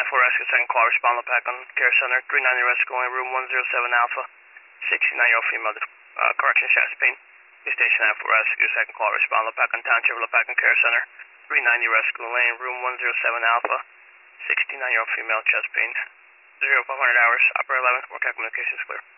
for rescue, second call, respond Lepac on care center, 390 rescue, only room 107 Alpha, 69-year-old female, correction, chest pain. Station F for rescue, second call, respond Lepac on township, Lepac on care center, 390 rescue lane, room 107 Alpha, 69-year-old female, chest pain. 0500 hours, operator 11, work out communications clear.